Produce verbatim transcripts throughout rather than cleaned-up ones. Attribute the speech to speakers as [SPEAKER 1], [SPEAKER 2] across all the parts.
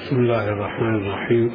[SPEAKER 1] بسم الله الرحمن الرحيم.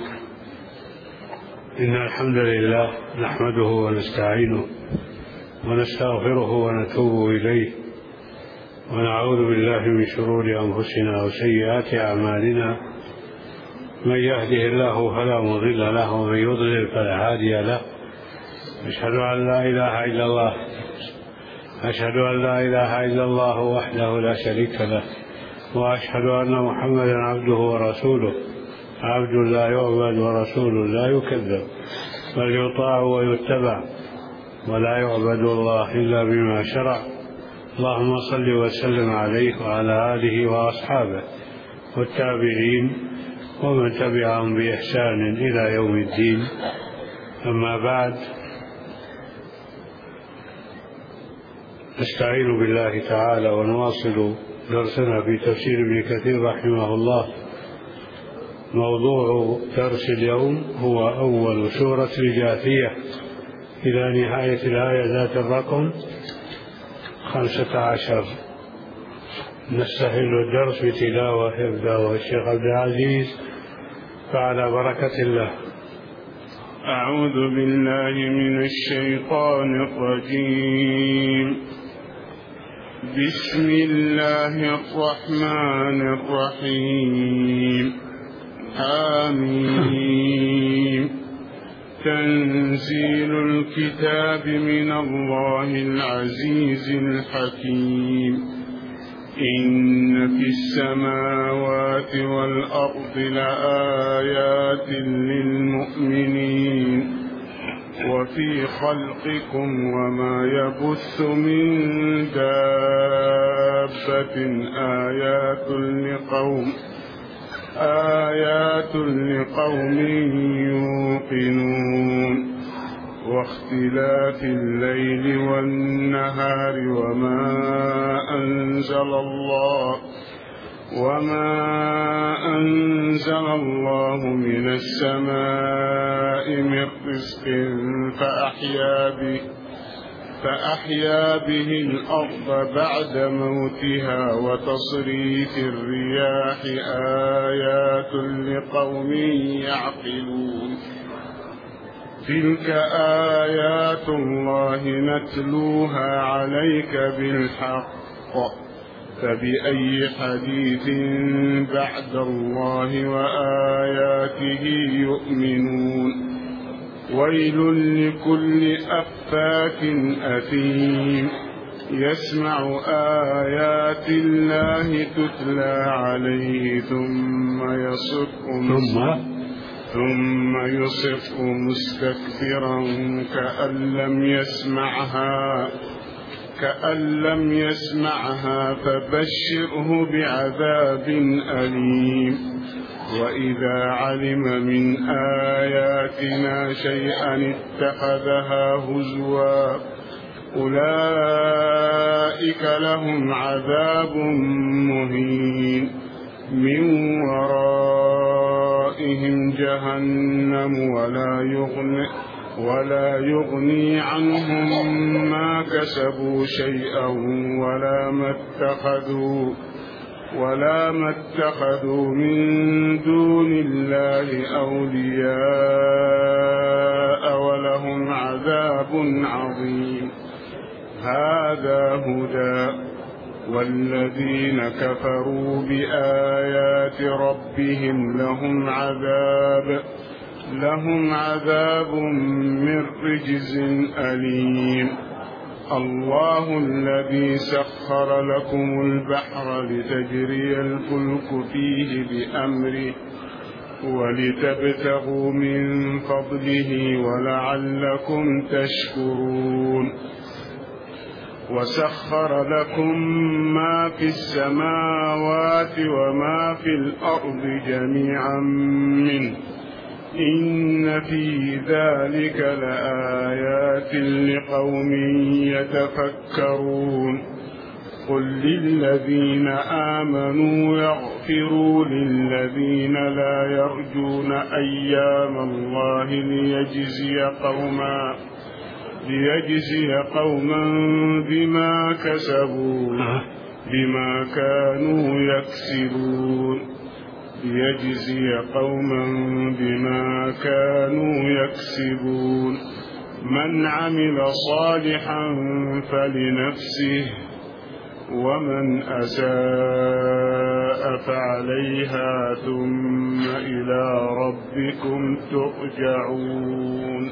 [SPEAKER 1] إن الحمد لله نحمده ونستعينه ونستغفره ونتوب إليه ونعوذ بالله من شرور أنفسنا وسيئات أعمالنا. من يهده الله فلا مضل له ومن يضلل فلا هادي له. أشهد أن لا إله إلا الله أشهد أن لا إله إلا الله وحده لا شريك له، وأشهد أن محمدا عبده ورسوله، عبد لا يعبد ورسول لا يكذب، بل يطاع ويتبع، ولا يعبد الله إلا بما شرع. اللهم صل وسلم عليه وعلى آله وأصحابه والتابعين ومن تبعهم بإحسان إلى يوم الدين. أما بعد، نستعين بالله تعالى ونواصل درسنا في تفسير ابن كثير رحمه الله. موضوع درس اليوم هو أول سورة الجاثية إلى نهاية الآية ذات الرقم خمسة عشر. نستهل الدرس بتلاوة يبدأ الشيخ عبد العزيز، فعلى بركة الله.
[SPEAKER 2] أعوذ بالله من الشيطان الرجيم. بسم الله الرحمن الرحيم. آمين. تنزيل الكتاب من الله العزيز الحكيم. إن في السماوات والأرض لآيات للمؤمنين وفي خلقكم وما يبث من دابة آيات لقوم آيات لقوم يوقنون. واختلاف الليل والنهار وما أنزل الله وما أنزل الله من السماء من رزق فأحيا به فأحيا به الأرض بعد موتها وتصريف الرياح آيات لقوم يعقلون. تلك آيات الله نتلوها عليك بالحق، فبأي حديث بعد الله وآياته يؤمنون. ويل لكل أفاك أثيم يسمع آيات الله تتلى عليه ثم يصف
[SPEAKER 1] ثم
[SPEAKER 2] ثم يصف مستكبرا كأن لم يسمعها كأن لم يسمعها فبشره بعذاب أليم. وإذا علم من آياتنا شيئا اتخذها هزوا أولئك لهم عذاب مهين من ورائهم جهنم ولا يغني ولا يغني عنهم ما كسبوا شيئا ولا ما اتخذوا ولا ما اتخذوا من دون الله أولياء ولهم عذاب عظيم. هذا هدى، والذين كفروا بآيات ربهم لهم عذاب لهم عذاب من رجز أليم. الله الذي سخر لكم البحر لتجري الفلك فيه بأمره ولتبتغوا من فضله ولعلكم تشكرون. وسخر لكم ما في السماوات وما في الأرض جميعا منه إن في ذلك لآيات لقوم يتفكرون. قل للذين آمنوا يغفروا للذين لا يرجون أيام الله ليجزي قوما ليجزي قوما بما كسبوا بما كانوا يكسبون. ليجزي قوما بما كانوا يكسبون من عمل صالحا فلنفسه ومن أساء فعليها ثم إلى ربكم ترجعون.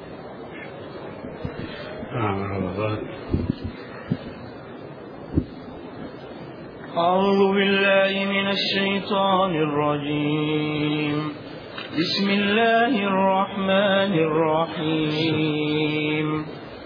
[SPEAKER 3] أعوذ بالله من الشيطان الرجيم. بسم الله الرحمن الرحيم.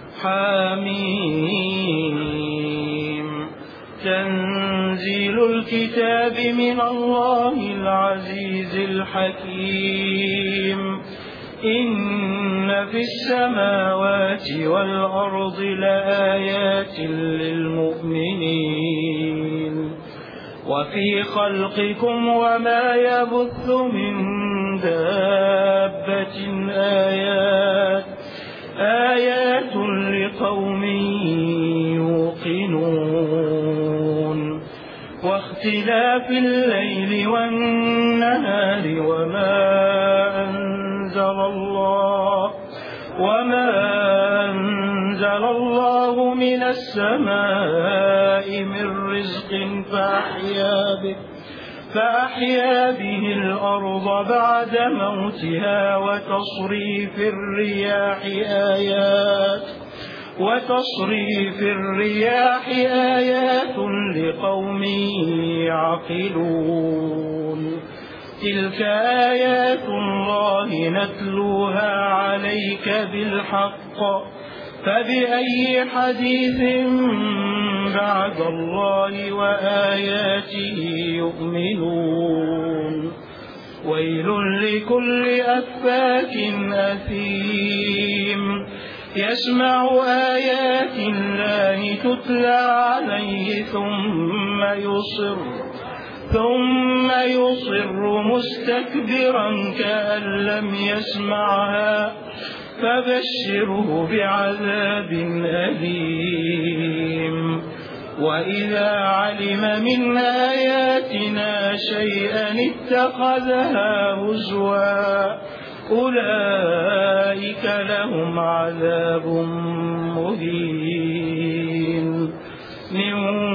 [SPEAKER 3] حميم. تنزيل الكتاب من الله العزيز الحكيم. إن في السماوات والأرض لآيات للمؤمنين وفي خلقكم وما يبث من دابة آيات آيات لقوم يوقنون واختلاف الليل والنهار وما أنزل الله وما أنزل الله من السماء من رزق فأحيا به فأحيا به الأرض بعد موتها وتصريف الرياح آيات وتصريف الرياح آيات لقوم يعقلون تلك آيات الله نتلوها عليك بالحق فبأي حديث بعد الله وآياته يؤمنون ويل لكل أفاك أثيم يسمع آيات الله تتلى عليه ثم يصر ثم يصر مستكبرا كأن لم يسمعها فبشره بعذاب أليم وإذا علم من آياتنا شيئا اتخذها هزوا أولئك لهم عذاب مهين من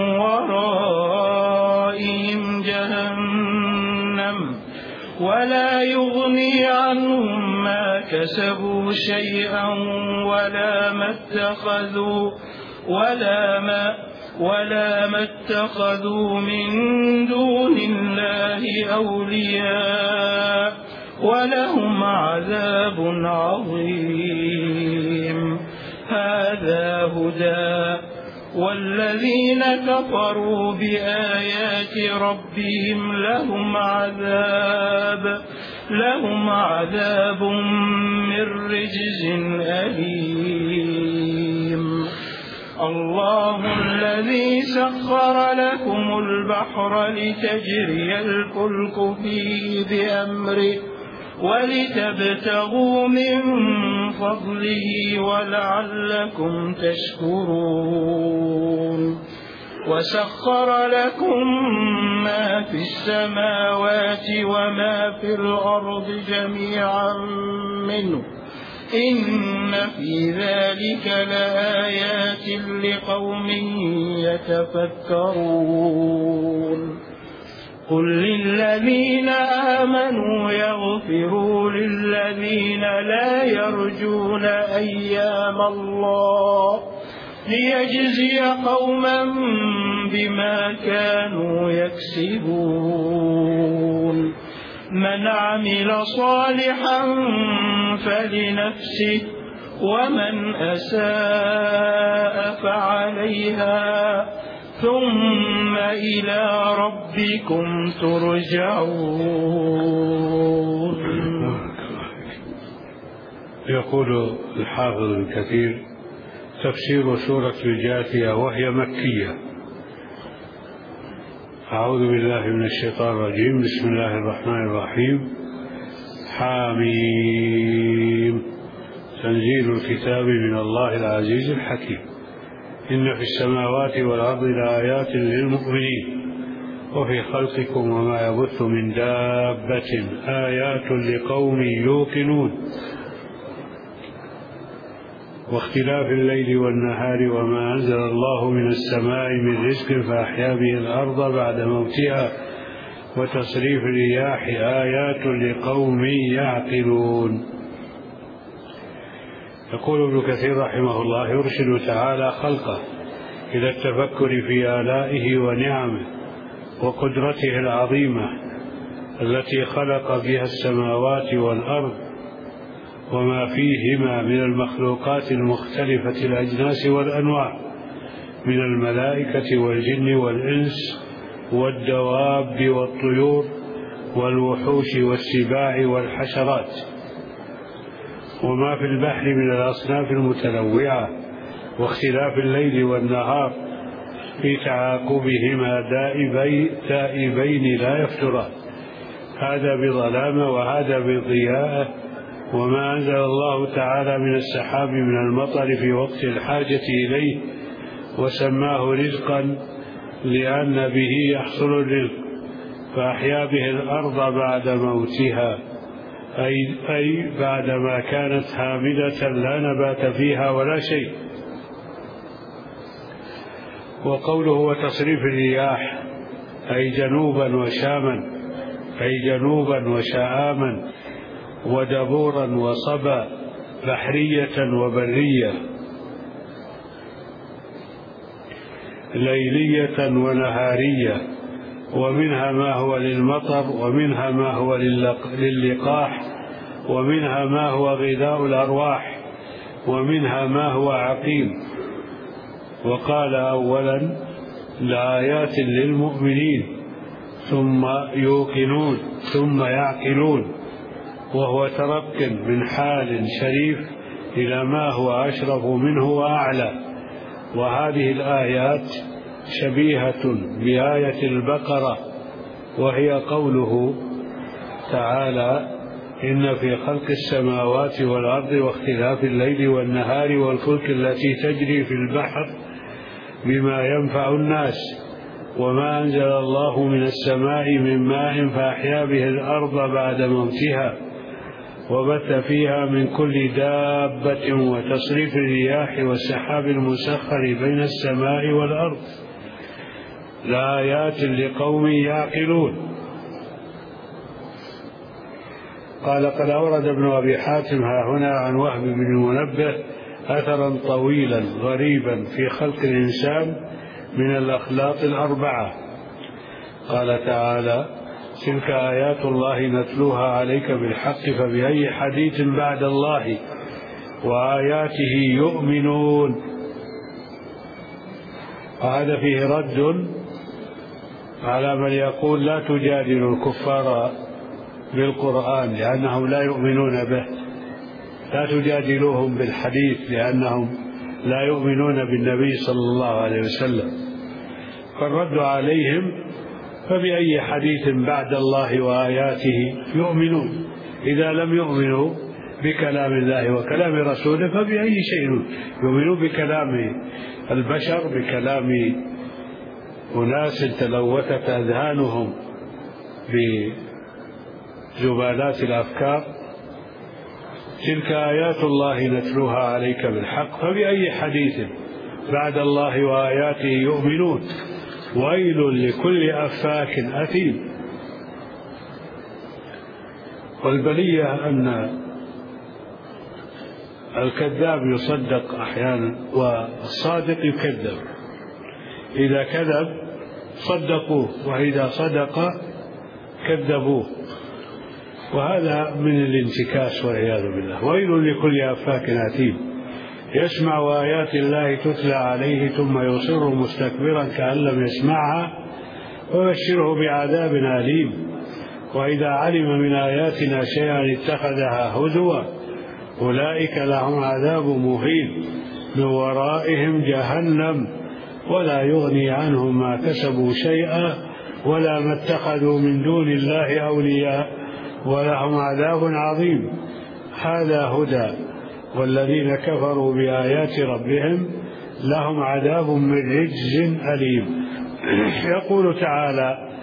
[SPEAKER 3] ورائهم جهنم ولا يغني عنهم ما كسبوا شيئا ولا ما اتخذوا ولا ما ولا ما اتخذوا من دون الله أولياء ولهم عذاب عظيم هذا هدى والذين كفروا بآيات ربهم لهم عذاب لهم عذاب من رجز أليم الله الذي سخر لكم البحر لتجري الفلك فيه بأمره ولتبتغوا من فضله ولعلكم تشكرون وسخر لكم ما في السماوات وما في الأرض جميعا منه إن في ذلك لآيات لقوم يتفكرون قل للذين آمنوا يغفروا للذين لا يرجون أيام الله ليجزي قوما بما كانوا يكسبون من عمل صالحا فلنفسه ومن أساء فعليها ثم إلى ربكم ترجعون.
[SPEAKER 1] يقول الحافظ ابن كثير تفسير سورة الجاثية وهي مكية. أعوذ بالله من الشيطان الرجيم. بسم الله الرحمن الرحيم. حميم. تنزيل الكتاب من الله العزيز الحكيم. إن في السماوات والأرض لآيات للمؤمنين وفي خلقكم وما يبث من دابة آيات لقوم يوقنون واختلاف الليل والنهار وما أنزل الله من السماء من رزق فأحيا به الأرض بعد موتها وتصريف الرياح آيات لقوم يعقلون. يقول ابن كثير رحمه الله: يرشد تعالى خلقه إلى التفكر في آلائه ونعمه وقدرته العظيمة التي خلق بها السماوات والأرض وما فيهما من المخلوقات المختلفة الأجناس والأنواع من الملائكة والجن والإنس والدواب والطيور والوحوش والسباع والحشرات وما في البحر من الأصناف المتنوعة واختلاف الليل والنهار في تعاقبهما دائبي دائبين لا يفتران، هذا بظلامه وهذا بضياءه، وما أنزل الله تعالى من السحاب من المطر في وقت الحاجة إليه وسماه رزقا لأن به يحصل الرزق، فأحيا به الأرض بعد موتها أي, أي بعدما كانت هامدة لا نبات فيها ولا شيء. وقوله وتصريف الرياح أي جنوبا وشاما أي جنوبا وشآما ودبورا وصبا بحرية وبرية ليلية ونهارية، ومنها ما هو للمطر ومنها ما هو للقاح ومنها ما هو غذاء الأرواح ومنها ما هو عقيم. وقال أولا لآيات للمؤمنين ثم يوقنون ثم يعقلون، وهو ترك من حال شريف إلى ما هو أشرف منه وأعلى. وهذه الآيات شبيهة بآية البقرة، وهي قوله تعالى إن في خلق السماوات والأرض واختلاف الليل والنهار والفلك التي تجري في البحر بما ينفع الناس وما أنزل الله من السماء من ماء فأحيا به الأرض بعد موتها وبث فيها من كل دابة وتصريف الرياح والسحاب المسخر بين السماء والأرض لآيات لقوم يعقلون. قال قد أورد ابن أبي حاتم ها هنا عن وهب بن المنبه أثرا طويلا غريبا في خلق الإنسان من الأخلاق الأربعة. قال تعالى تلك آيات الله نتلوها عليك بالحق فبأي حديث بعد الله وآياته يؤمنون. وهذا فيه رد على من يقول لا تجادلوا الكفار بالقرآن لأنهم لا يؤمنون به، لا تجادلوهم بالحديث لأنهم لا يؤمنون بالنبي صلى الله عليه وسلم. فالرد عليهم فبأي حديث بعد الله وآياته يؤمنون؟ إذا لم يؤمنوا بكلام الله وكلام رسوله فبأي شيء يؤمنون؟ بكلام البشر، بكلام أناس تلوثت أذهانهم بزبالات الأفكار. تلك آيات الله نتلوها عليك بالحق فبأي حديث بعد الله وآياته يؤمنون. ويل لكل أفاك أثيم. والبلية أن الكذاب يصدق أحيانا والصادق يكذب، إذا كذب صدقوه وإذا صدق كذبوه، وهذا من الانتكاس والعياذ بالله. ويل لكل أفاك أثيم يسمع آيات الله تتلى عليه ثم يصر مستكبرا كأن لم يسمعها وبشره بعذاب أليم. وإذا علم من آياتنا شيئا اتخذها هزوا أولئك لهم عذاب مهين من ورائهم جهنم ولا يغني عنهم ما كسبوا شيئا ولا ما اتخذوا من دون الله أولياء ولهم عذاب عظيم. هذا هدى، والذين كفروا بآيات ربهم لهم عذاب من رجز أليم. يقول تعالى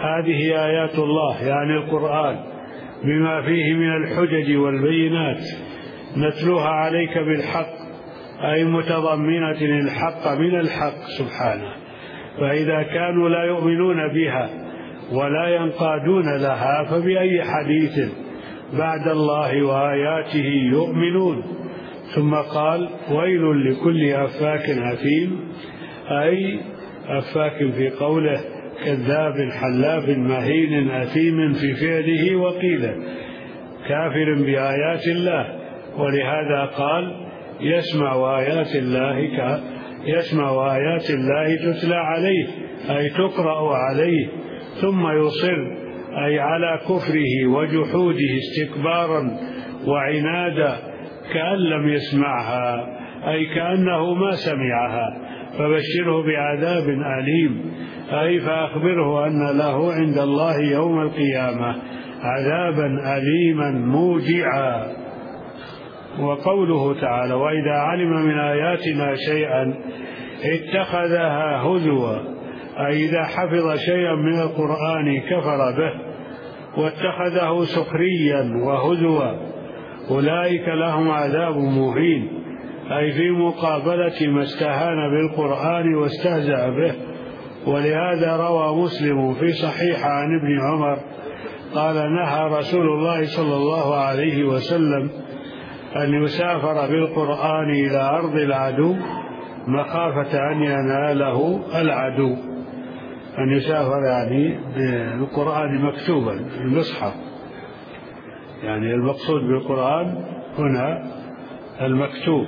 [SPEAKER 1] هذه آيات الله يعني القرآن بما فيه من الحجج والبينات نتلوها عليك بالحق، أي متضمنة الحق من الحق سبحانه. فإذا كانوا لا يؤمنون بها ولا ينقادون لها فبأي حديث بعد الله وآياته يؤمنون؟ ثم قال: ويل لكل أفاك أثيم، أي أفاك في قوله، كذاب حلاف مهين أثيم في فعله وقيله، كافر بآيات الله. ولهذا قال: يسمع آيات الله ك... يسمع آيات الله تتلى عليه، أي تقرأ عليه، ثم يصر، أي على كفره وجحوده استكبارا وعنادا، كأن لم يسمعها، أي كأنه ما سمعها. فبشره بعذاب أليم، أي فأخبره أن له عند الله يوم القيامة عذابا أليما موجعا. وقوله تعالى: وإذا علم من آياتنا شيئا اتخذها هزوا، أي إذا حفظ شيئا من القرآن كفر به واتخذه سخريا وهزوا، أولئك لهم عذاب مهين، أي في مقابلة ما استهان بالقرآن واستهزأ به. ولهذا روى مسلم في صحيح عن ابن عمر قال: نهى رسول الله صلى الله عليه وسلم أن يسافر بالقرآن إلى أرض العدو مخافة أن يناله العدو. أن يسافر يعني بالقرآن مكتوبا المصحف، يعني المقصود بالقرآن هنا المكتوب،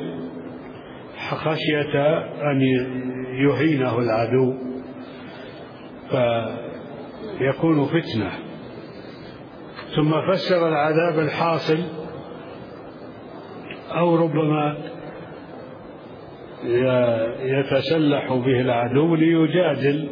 [SPEAKER 1] خشية أن يهينه العدو فيكون فتنة. ثم فسر العذاب الحاصل أو ربما يتسلح به العدو ليجادل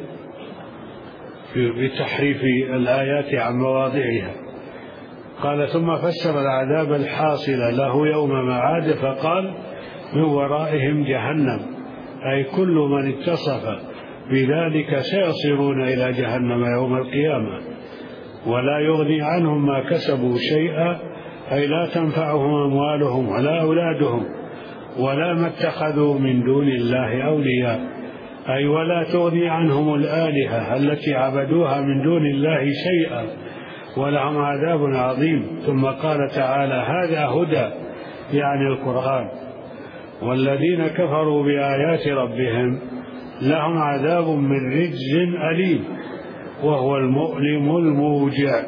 [SPEAKER 1] بتحريف الآيات عن مواضعها. قال: ثم فسر العذاب الحاصل له يوم معاد فقال: من ورائهم جهنم، أي كل من اتصف بذلك سيصيرون إلى جهنم يوم القيامة، ولا يغني عنهم ما كسبوا شيئا، أي لا تنفعهم أموالهم ولا أولادهم ولا ما اتخذوا من دون الله أولياء، أي ولا تغني عنهم الآلهة التي عبدوها من دون الله شيئا، ولهم عذاب عظيم. ثم قال تعالى: هذا هدى، يعني القرآن، والذين كفروا بآيات ربهم لهم عذاب من رجز أليم، وهو المؤلم الموجع.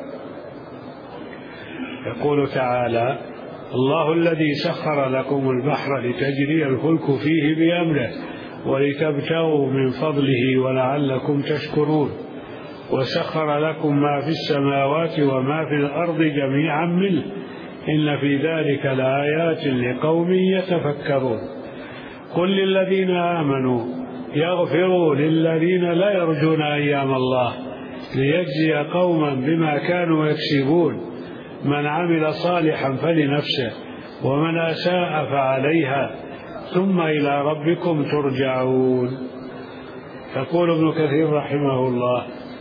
[SPEAKER 1] يقول تعالى: الله الذي سخر لكم البحر لتجري الفلك فيه بأمره ولتبتغوا من فضله ولعلكم تشكرون، وسخر لكم ما في السماوات وما في الأرض جميعا منه، إن في ذلك لآيات لقوم يتفكرون. قل للذين آمنوا يغفروا للذين لا يرجون أيام الله ليجزي قوما بما كانوا يكسبون، من عمل صالحا فلنفسه ومن أساء فعليها ثم إلى ربكم ترجعون. يقول ابن كثير رحمه الله: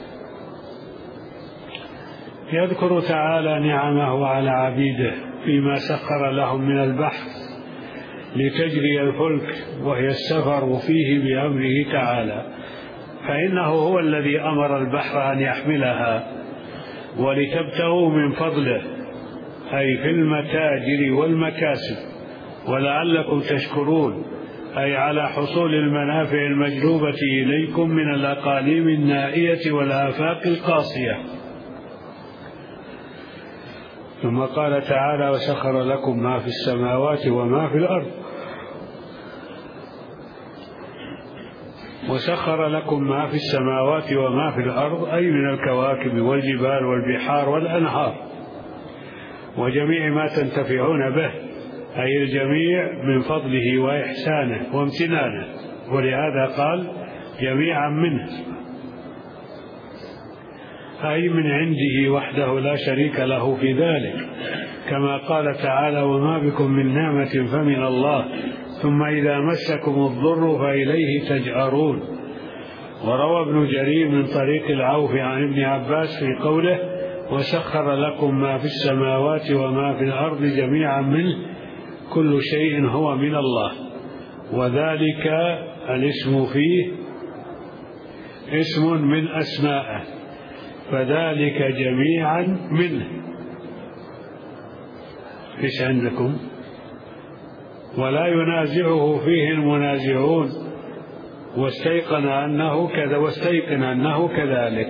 [SPEAKER 1] يذكر تعالى نعمه على عبيده فيما سخر لهم من البحر لتجري الفلك وهي السفر فيه بأمره تعالى، فإنه هو الذي أمر البحر أن يحملها، ولتبتغوا من فضله، أي في المتاجر والمكاسب، ولعلكم تشكرون، أي على حصول المنافع المجلوبة إليكم من الأقاليم النائية والآفاق القاصية. ثم قال تعالى: وسخر لكم ما في السماوات وما في الأرض. وسخر لكم ما في السماوات وما في الأرض، أي من الكواكب والجبال والبحار والأنهار وجميع ما تنتفعون به، أي الجميع من فضله وإحسانه وامتنانه، ولهذا قال: جميعا منه، أي من عنده وحده لا شريك له في ذلك، كما قال تعالى: وما بكم من نعمة فمن الله ثم إذا مسكم الضر فإليه تجأرون. وروى ابن جرير من طريق العوف عن ابن عباس في قوله وسخر لكم ما في السماوات وما في الأرض جميعا منه كل شيء هو من الله، وذلك الاسم فيه اسم من أسمائه، فذلك جميعا منه. إيش عندكم؟ ولا ينازعه فيه المنازعون واستيقن أنه كذا واستيقن أنه كذلك.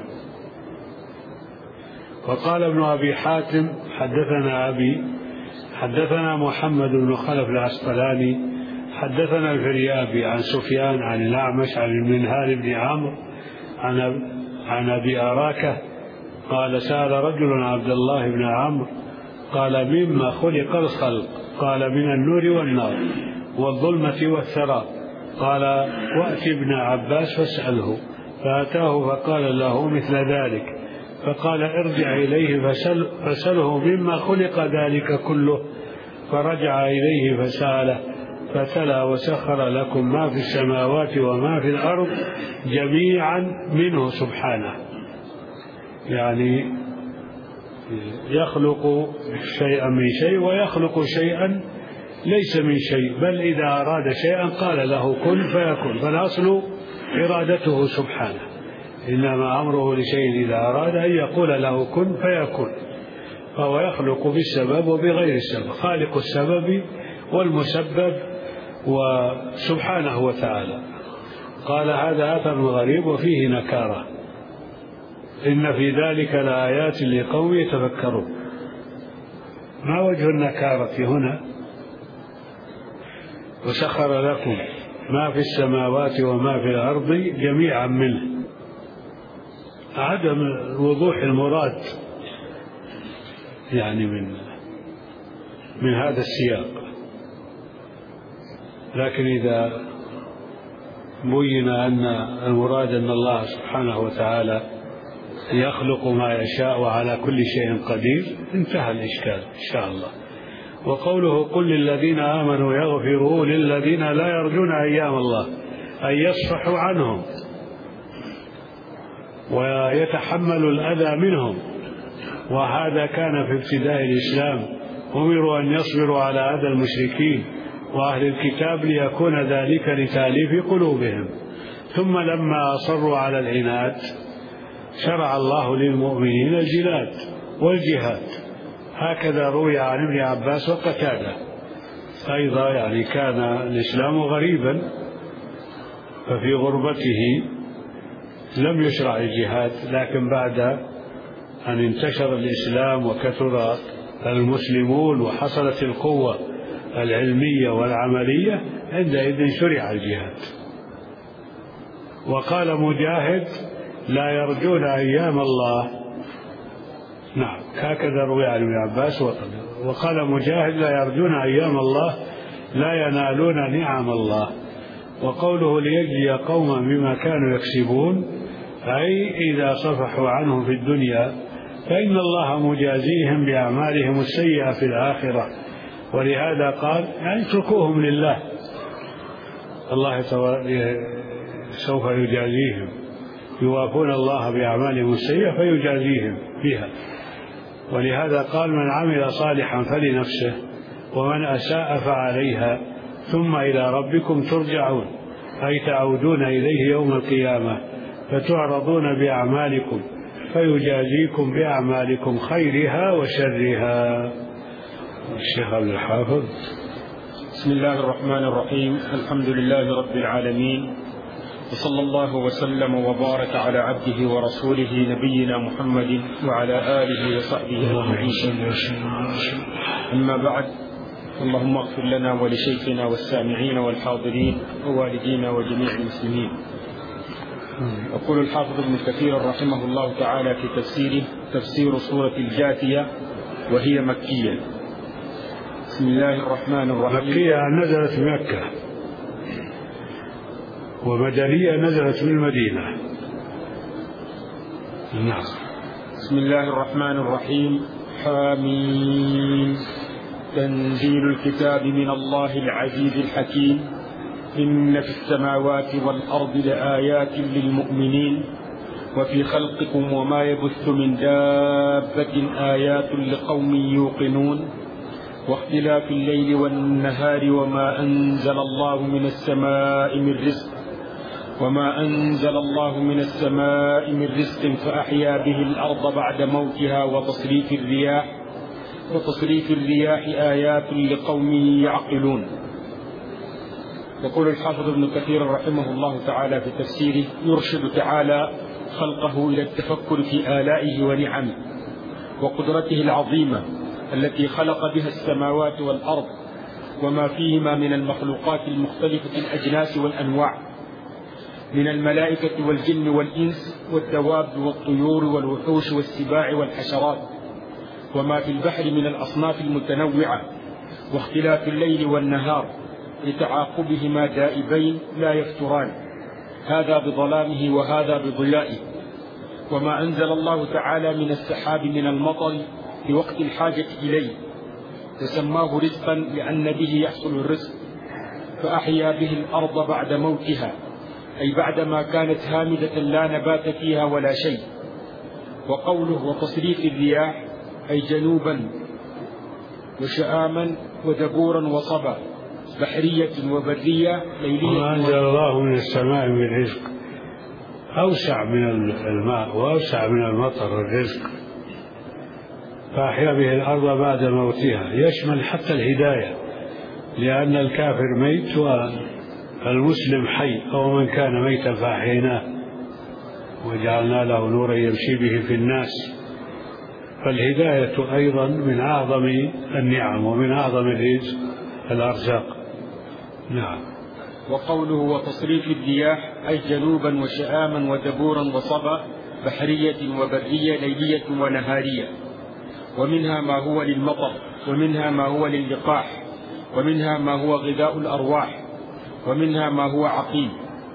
[SPEAKER 1] وقال ابن أبي حاتم حدثنا أبي حدثنا محمد بن خلف العسقلاني حدثنا الفريابي عن سفيان عن الأعمش عن المنهال بن عمرو عن عن أبي أراكة قال سأل رجل عبد الله بن عمرو قال مما خلق الخلق؟ قال من النور والنار والظلمة والثراء. قال وأت ابن عباس فاسأله، فأتاه فقال له مثل ذلك، فقال ارجع إليه فسل فسله مما خلق ذلك كله، فرجع إليه فسأله فتلا وسخر لكم ما في السماوات وما في الأرض جميعا منه سبحانه. يعني يخلق شيئا من شيء ويخلق شيئا ليس من شيء، بل إذا أراد شيئا قال له كن فيكون، فالأصل إرادته سبحانه، إنما أمره لشيء إذا أراد أن يقول له كن فيكون، فهو يخلق بالسبب وبغير السبب، خالق السبب والمسبب وسبحانه وتعالى. قال هذا أثر غريب وفيه نكارة، إن في ذلك لآيات لقوم يتفكرون. ما وجه النكارة هنا؟ وسخر لكم ما في السماوات وما في الأرض جميعا منه، عدم وضوح المراد يعني من من هذا السياق. لكن إذا بين أن المراد أن الله سبحانه وتعالى يخلق ما يشاء وعلى كل شيء قدير انتهى الإشكال إن شاء الله. وقوله قل للذين آمنوا يغفروا للذين لا يرجون أيام الله، أن يصفحوا عنهم ويتحملوا الأذى منهم، وهذا كان في ابتداء الإسلام، أمروا أن يصبروا على أذى المشركين وأهل الكتاب ليكون ذلك لتأليف قلوبهم، ثم لما أصروا على العناد شرع الله للمؤمنين الجلاد والجهاد. هكذا روي عن ابن عباس وقتادة أيضا، يعني كان الإسلام غريبا، ففي غربته لم يشرع الجهاد، لكن بعد أن انتشر الإسلام وكثر المسلمون وحصلت القوة العلمية والعملية عندئذ شرع الجهاد. وقال مجاهد لا يرجون أيام الله، نعم هكذا روي عن ابن عباس. وقال مجاهد لا يرجون أيام الله لا ينالون نعم الله. وقوله ليجزي قوما بما كانوا يكسبون، أي إذا صفحوا عنهم في الدنيا فإن الله مجازيهم بأعمالهم السيئة في الآخرة، ولهذا قال يعني اتركوهم لله، الله سوف يجازيهم، يوافون الله بأعمالهم السيئة فيجازيهم بها. ولهذا قال من عمل صالحا فلنفسه ومن أساء فعليها ثم إلى ربكم ترجعون، أي تعودون إليه يوم القيامة فتعرضون بأعمالكم فيجازيكم بأعمالكم خيرها وشرها. الشيخ عبد الحافظ.
[SPEAKER 4] بسم الله الرحمن الرحيم، الحمد لله رب العالمين، وصلى الله وسلم وبارك على عبده ورسوله نبينا محمد وعلى آله وصحبه أجمعين. أما بعد، اللهم اغفر لنا ولشيخنا والسامعين والحاضرين ووالدينا وجميع المسلمين. يقول الحافظ ابن كثير رحمه الله تعالى في تفسيره تفسير سورة الجاثية وهي مكية. بسم الله الرحمن الرحيم.
[SPEAKER 1] مكية نزلت مكة، ومدنية نزلت من المدينة. نعم.
[SPEAKER 4] بسم الله الرحمن الرحيم. حامين. تنزيل الكتاب من الله العزيز الحكيم، إن في السماوات والأرض لآيات للمؤمنين وفي خلقكم وما يبث من دابة آيات لقوم يوقنون واختلاف الليل والنهار وما أنزل الله من السماء من رزق وما أنزل الله من السماء من رزق فأحيا به الأرض بعد موتها وتصريف الرياح وتصريف الرياح آيات لقوم يعقلون. يقول الحافظ ابن كثير رحمه الله تعالى في تفسيره: يرشد تعالى خلقه إلى التفكر في آلائه ونعمه وقدرته العظيمة التي خلق بها السماوات والأرض وما فيهما من المخلوقات المختلفة الأجناس والأنواع من الملائكة والجن والإنس والدواب والطيور والوحوش والسباع والحشرات وما في البحر من الأصناف المتنوعة واختلاف الليل والنهار لتعاقبهما دائبين لا يفتران، هذا بظلامه وهذا بضيائه. وما أنزل الله تعالى من السحاب من المطر في وقت الحاجة إليه فسماه رزقا لأن به يحصل الرزق، فأحيا به الأرض بعد موتها أي بعدما كانت هامدة لا نبات فيها ولا شيء. وقوله وتصريف الرياح أي جنوبا وشآما ودبورا وصبا بحرية وبرية ليلية.
[SPEAKER 1] وما أنزل الله من السماء من رزق أوسع من الماء وأوسع من المطر الرزق، فأحيا به الأرض بعد موتها يشمل حتى الهداية، لأن الكافر ميت والمسلم حي، أو من كان ميتا فأحييناه وجعلنا له نورا يمشي به في الناس. فالهداية أيضا من أعظم النعم ومن أعظم الرزق الأرزاق. نعم.
[SPEAKER 4] وقوله وتصريف الرياح أي جنوبا وشآما ودبورا وصبا بحرية وبرية ليلية ونهارية، ومنها ما هو للمطر ومنها ما هو للقاح ومنها ما هو غذاء الأرواح ومنها ما هو عقيم.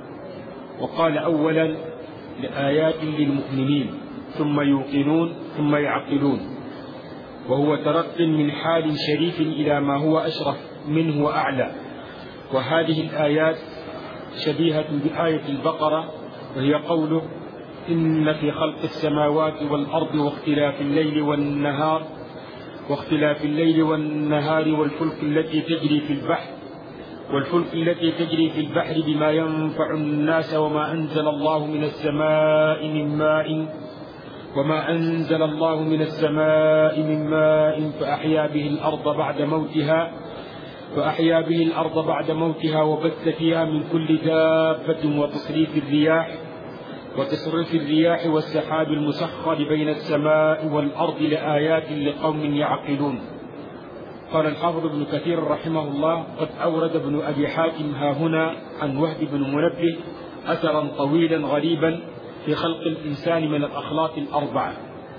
[SPEAKER 4] وقال أولا لآيات للمؤمنين ثم يوقنون ثم يعقلون، وهو ترق من حال شريف إلى ما هو أشرف منه وأعلى. وهذه الآيات شبيهة بآية البقرة، وهي قوله إن في خلق السماوات والأرض واختلاف الليل والنهار واختلاف الليل والنهار والفلك التي تجري في البحر والفلك التي تجري في البحر بما ينفع الناس وما أنزل الله من السماء من ماء وما أنزل الله من السماء من ماء فأحيا به الأرض بعد موتها فأحيا به الأرض بعد موتها وبث فيها من كل دابة وتصريف الرياح وتصريف الرياح والسحاب المسخر بين السماء والأرض لآيات لقوم يعقلون. قال الحافظ ابن كثير رحمه الله: قد أورد ابن أبي حاتم هاهنا عن وهب بن منبه أثرا طويلا غريبا في خلق الإنسان من الأخلاق الأربعة.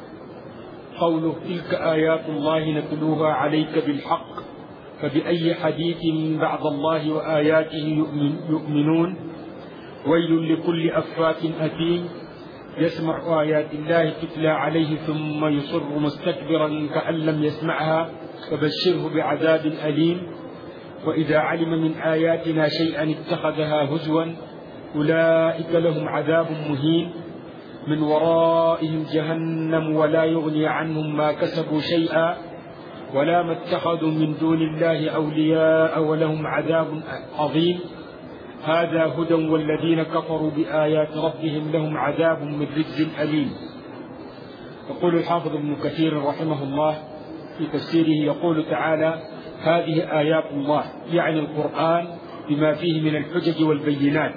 [SPEAKER 4] قوله تلك آيات الله نتلوها عليك بالحق فبأي حديث بعد الله وآياته يؤمنون ويل لكل أفاك أثيم يسمع آيات الله تتلى عليه ثم يصر مستكبرا كأن لم يسمعها فبشره بعذاب أليم. وإذا علم من آياتنا شيئا اتخذها هزوا أولئك لهم عذاب مهين من ورائهم جهنم ولا يغني عنهم ما كسبوا شيئا ولا ما اتخذوا من دون الله أولياء ولهم عذاب عظيم. هذا هدى والذين كفروا بآيات ربهم لهم عذاب من رجز أليم. يقول الحافظ ابن كثير رحمه الله في تفسيره يقول تعالى: هذه آيات الله يعني القرآن بما فيه من الحجج والبينات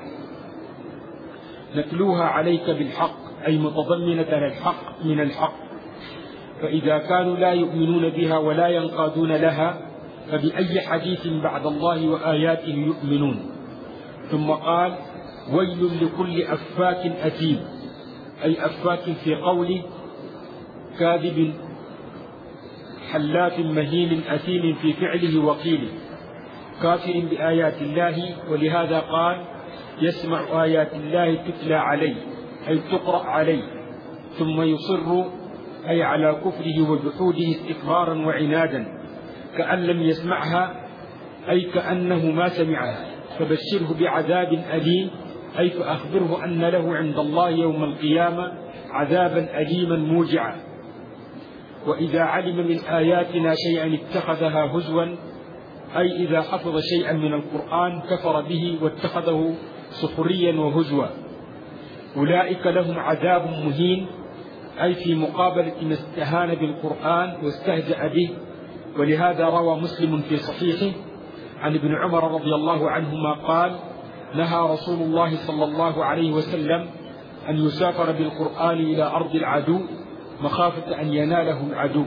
[SPEAKER 4] نتلوها عليك بالحق أي متضمنة الحق من الحق، فإذا كانوا لا يؤمنون بها ولا ينقادون لها فبأي حديث بعد الله وآياته يؤمنون. ثم قال: ويل لكل أفاك أثيم أي أفاك في قوله كاذب حلاف مهين أثيم في فعله وقيله كافر بآيات الله، ولهذا قال: يسمع آيات الله تتلى عليه أي تقرأ عليه ثم يصر أي على كفره وجحوده استكبارا وعنادا كأن لم يسمعها أي كأنه ما سمعها فبشره بعذاب أليم، أي فأخبره أن له عند الله يوم القيامة عذابا أليما موجعا. وإذا علم من آياتنا شيئا اتخذها هزوا، أي إذا حفظ شيئا من القرآن كفر به واتخذه سخريا وهزوا. أولئك لهم عذاب مهين، أي في مقابلة ما استهان بالقرآن واستهزأ به. ولهذا روى مسلم في صحيحه عن ابن عمر رضي الله عنهما قال: نهى رسول الله صلى الله عليه وسلم أن يسافر بالقرآن إلى أرض العدو مخافة أن يناله العدو.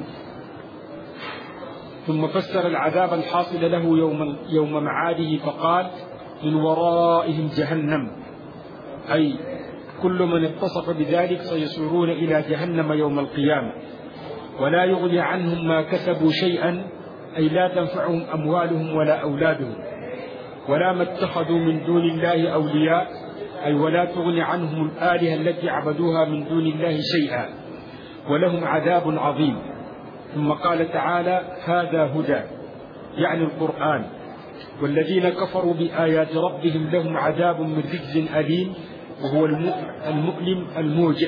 [SPEAKER 4] ثم فسر العذاب الحاصل له يوم, يوم معاده فقال: من ورائهم جهنم، أي كل من اتصف بذلك سيصيرون إلى جهنم يوم القيامة، ولا يغني عنهم ما كسبوا شيئا، أي لا تنفعهم أموالهم ولا أولادهم، ولا ما اتخذوا من دون الله أولياء، أي ولا تغني عنهم الآلهة التي عبدوها من دون الله شيئا، ولهم عذاب عظيم. ثم قال تعالى: هذا هدى، يعني القرآن، والذين كفروا بآيات ربهم لهم عذاب من رجز أليم، وهو المؤلم الموجع.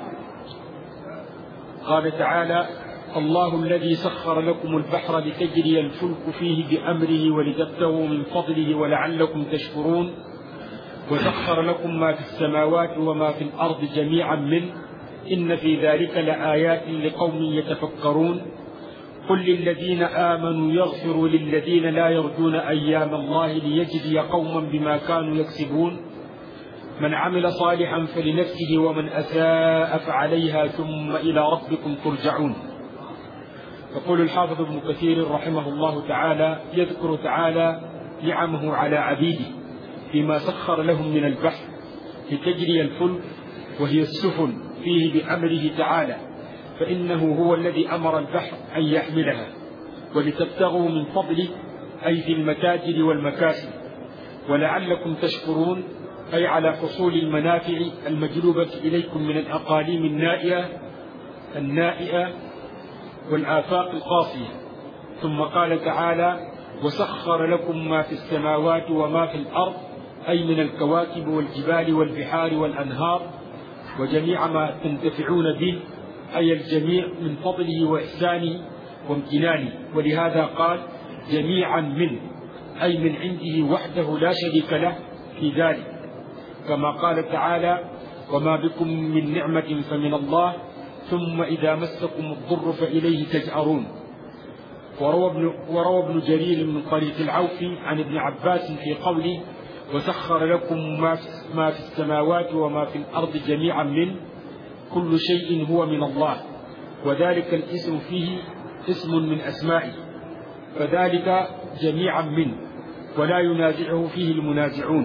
[SPEAKER 4] قال تعالى: الله الذي سخر لكم البحر لتجري الفلك فيه بأمره ولتبتغوا من فضله ولعلكم تشكرون، وسخر لكم ما في السماوات وما في الأرض جميعا منه، إن في ذلك لآيات لقوم يتفكرون. قل للذين آمنوا يغفروا للذين لا يرجون أيام الله ليجزي قوما بما كانوا يكسبون. من عمل صالحا فلنفسه ومن أساء فعليها ثم إلى ربكم ترجعون. يقول الحافظ ابن كثير رحمه الله تعالى: يذكر تعالى نعمه على عبيده فيما سخر لهم من البحر لتجري الفلك، وهي السفن فيه بأمره تعالى، فإنه هو الذي أمر البحر أن يحملها، ولتبتغوا من فضله، أي في المتاجر والمكاسب، ولعلكم تشكرون، أي على حصول المنافع المجلوبة إليكم من الأقاليم النائية النائئة والآفاق القاصية. ثم قال تعالى: وسخر لكم ما في السماوات وما في الأرض، أي من الكواكب والجبال والبحار والأنهار وجميع ما تنتفعون به، أي الجميع من فضله وإحسانه وامتنانه. ولهذا قال: جميعا منه، أي من عنده وحده لا شريك له في ذلك، كما قال تعالى: وما بكم من نعمة فمن الله ثم إذا مسكم الضر فإليه تجأرون. وروى ابن, وروى ابن جرير من طريق العوفي عن ابن عباس في قوله: وسخر لكم ما في السماوات وما في الأرض جميعا منه، كل شيء هو من الله، وذلك الاسم فيه اسم من أسمائه، فذلك جميعا منه، ولا ينازعه فيه المنازعون،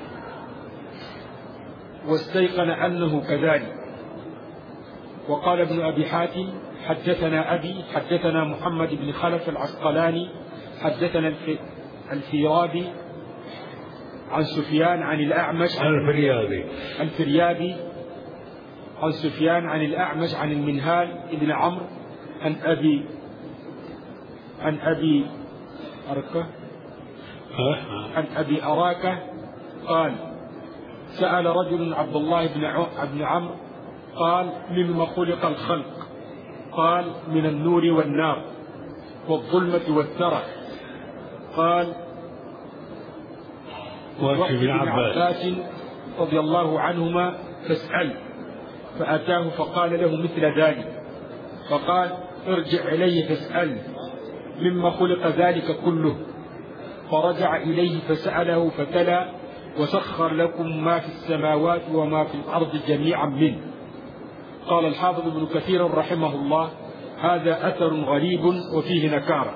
[SPEAKER 4] واستيقن أنه كذلك. وقال ابن أبي حاتم: حدثنا أبي حدثنا محمد بن خلف العسقلاني حدثنا الفيرابي عن سفيان عن الأعمش
[SPEAKER 1] الفريابي
[SPEAKER 4] الفريابي عن سفيان عن الأعمش عن المنهال ابن عمرو عن أبي عن أبي أركة عن أبي أراكة قال: سأل رجل عبد الله بن عمرو قال: مما خلق الخلق؟ قال: من النور والنار والظلمة والثرى. قال: وفي ابن عباس رضي الله عنهما فاسأل، فأتاه فقال له مثل ذلك، فقال: ارجع إليه فاسأل مما خلق ذلك كله. فرجع إليه فسأله فتلا: وسخر لكم ما في السماوات وما في الأرض جميعا منه. قال الحافظ ابن كثير رحمه الله: هذا أثر غريب وفيه نكارة.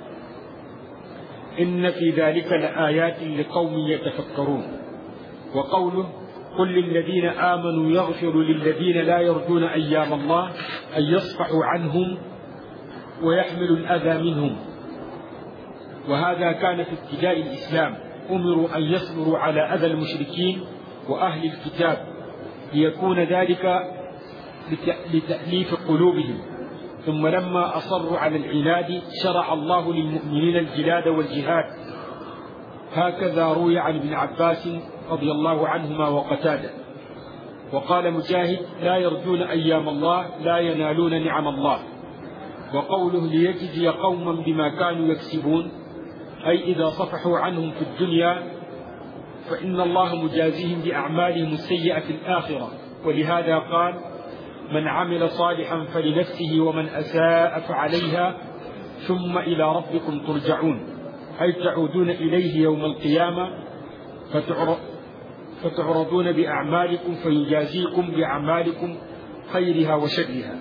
[SPEAKER 4] إن في ذلك لآيات لقوم يتفكرون. وقوله: قل للذين آمنوا يغفروا للذين لا يرجون أيام الله، أن يصفحوا عنهم ويحملوا الأذى منهم. وهذا كان في ابتداء الإسلام، أمروا أن يصبروا على أذى المشركين وأهل الكتاب، ليكون ذلك لتأليف قلوبهم. ثم لما أصروا على العناد شرع الله للمؤمنين الجلاد والجهاد، هكذا روي عن ابن عباس رضي الله عنهما وقتادة. وقال مجاهد: لا يرجون أيام الله لا ينالون نعم الله. وقوله: ليجزي قوما بما كانوا يكسبون، أي إذا صفحوا عنهم في الدنيا فإن الله مجازيهم بأعمالهم السيئة في الآخرة. ولهذا قال: من عمل صالحا فلنفسه ومن أساء فعليها ثم إلى ربكم ترجعون، أي تعودون إليه يوم القيامة فتعرضون بأعمالكم فيجازيكم بأعمالكم خيرها وشرها.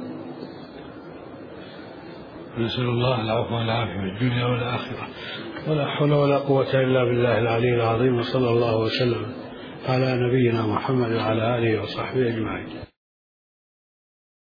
[SPEAKER 1] نسأل الله العفو والعافية في الدنيا والآخرة، ولا حول ولا قوة إلا بالله العلي العظيم. وصلى الله وسلم على نبينا محمد وعلى آله وصحبه أجمعين.